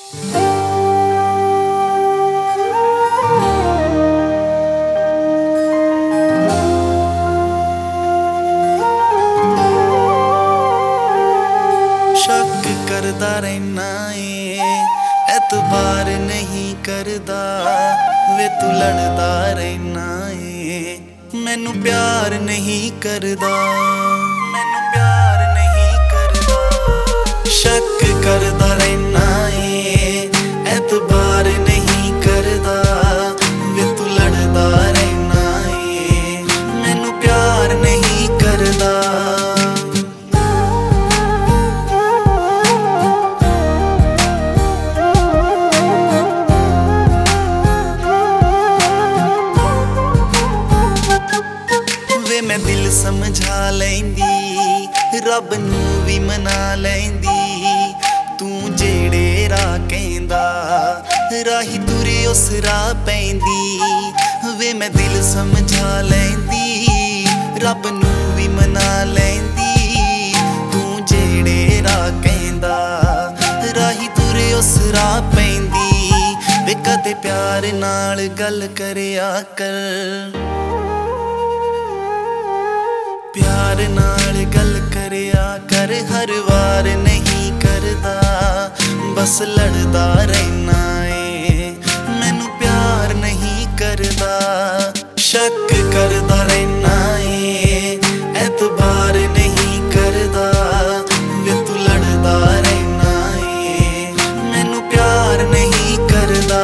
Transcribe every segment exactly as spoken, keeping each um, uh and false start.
शक करदा रहना ए एतबार नहीं करदा वे तू लड़दा रहना ए मैनू प्यार नहीं करदा मैनू प्यार नहीं करदा शक करदा रहना ए एतबार नहीं करदा वे तू लड़दा रहना ए मैनू प्यार नहीं करदा मैं दिल समझा लैंदी रब नू भी मना लैंदी तू जेड़े राह कहंदा राही तुरे उस राह पैंदी वे मैं दिल समझा लैंदी रब नू भी मना लैंदी तू जेड़े राह कहंदा राही तुरे उस राह पैंदी वे कदे प्यार नाल गल करिया कर प्यार नाल गल करिया कर हर वार नहीं करदा बस लड़दा रहना ए मैनू प्यार नहीं करदा शक करदा रहना ए एतबार नहीं करदा वे तू लड़दा रहना ए मैनू प्यार नहीं करदा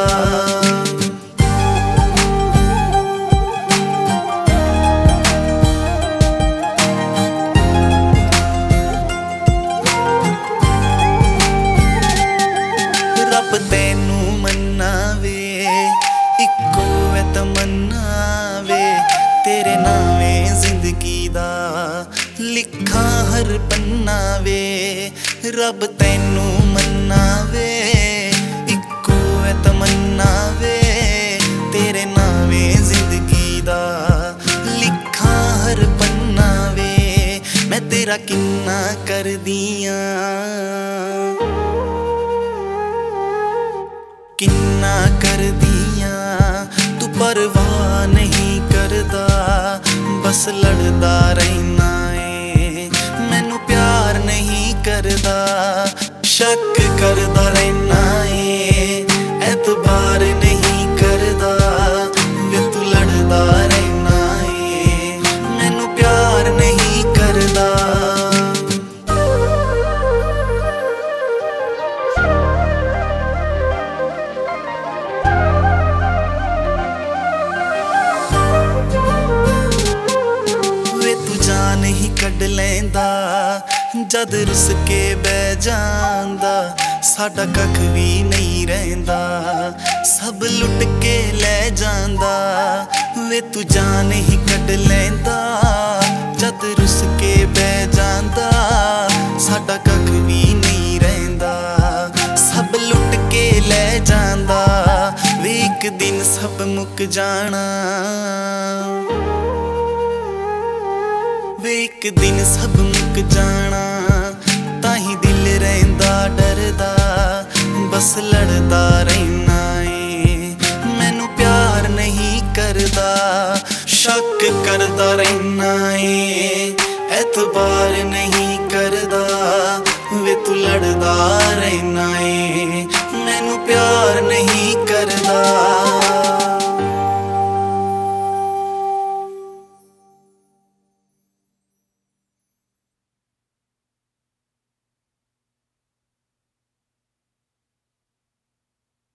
रब तैनू मन्ना वे इक्को है तमन्ना वे तेरे नावे जिंदगी दा लिखा हर पन्ना वे रब तैनू मन्ना वे इक्को है तमन्ना वे तेरे नावे जिंदगी दा लिखा हर पन्ना वे मैं तेरा किन्ना कर दियां किन्ना कर दिया तू परवाह नहीं करदा बस लड़दा रहना ए मैनू प्यार नहीं करदा शक करदा रहना ए एतबार नहीं करदा वे तू लड़दा रहना ए मैनू प्यार नहीं करदा नहीं कढ लैंदा जद रुस के बह जांदा साडा कख भी नहीं रहिंदा सब लुट के ले जांदा वे तू जान ही कढ लैंदा जद रुस के बह जांदा साडा कख भी नहीं रहिंदा सब लुट के ले जांदा वे एक दिन सब मुक जाना वे एक दिन सब मुक जाना ताही दिल रहिंदा डरदा बस लड़दा रहना ए मैनू प्यार नहीं करदा शक करदा रहना ए एतबार नहीं करदा वे तू लड़दा रहना ए मैनू प्यार नहीं करदा।